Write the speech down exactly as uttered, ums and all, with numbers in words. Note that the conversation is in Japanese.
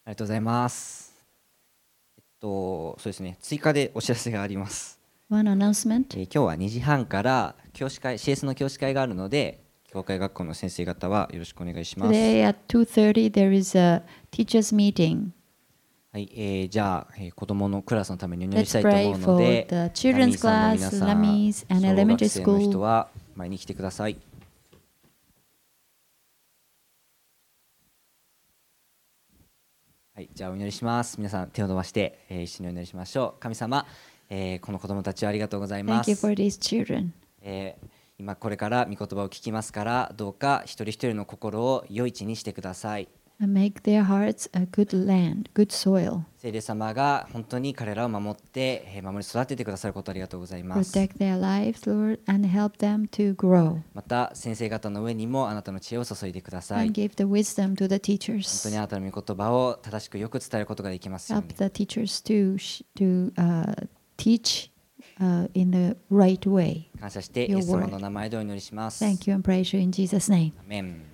ありがとうございます。えっと、そうですね、追加でお知らせがあります。 One announcement. えー今日はにじはんから教師会、シーエス の教師会があるので、教会学校の先生方はよろしくお願いします。 Today at two thirty there is a teachers meeting. はい、えーじゃあ、えー子供のクラスのためにお祈り Let's したいと思 pray うの for で、 the ラミ children's ーさんの皆 class, さん、 Lamis, and 小学 elementary 生の人 school. は前に来てください。はい、じゃあお祈りします。皆さん手を伸ばして、えー一緒にお祈りしましょう。神様、えーこの子供たちをありがとうございま Thank you す。 for these children. えー今これから御言葉を聞きますから、どうか一人一人の心を良い地にしてください。 And make their hearts a good land, good soil. 聖霊様が本当に彼らを守って、えー守り育ててくださることをありがとうございます。 Protect their lives, Lord, and help them to grow. また先生方の上にもあなたの知恵を注いでください。 And give the wisdom to the 本当に teachers. あなたの御言葉を正しくよく伝えることができますよう Help に。 the teachers to, sh- to uh, teach uh, in the right way. 感謝してイ Your エス様 word. の名前でお祈りします。 Thank you and praise you in Jesus' name. アメン。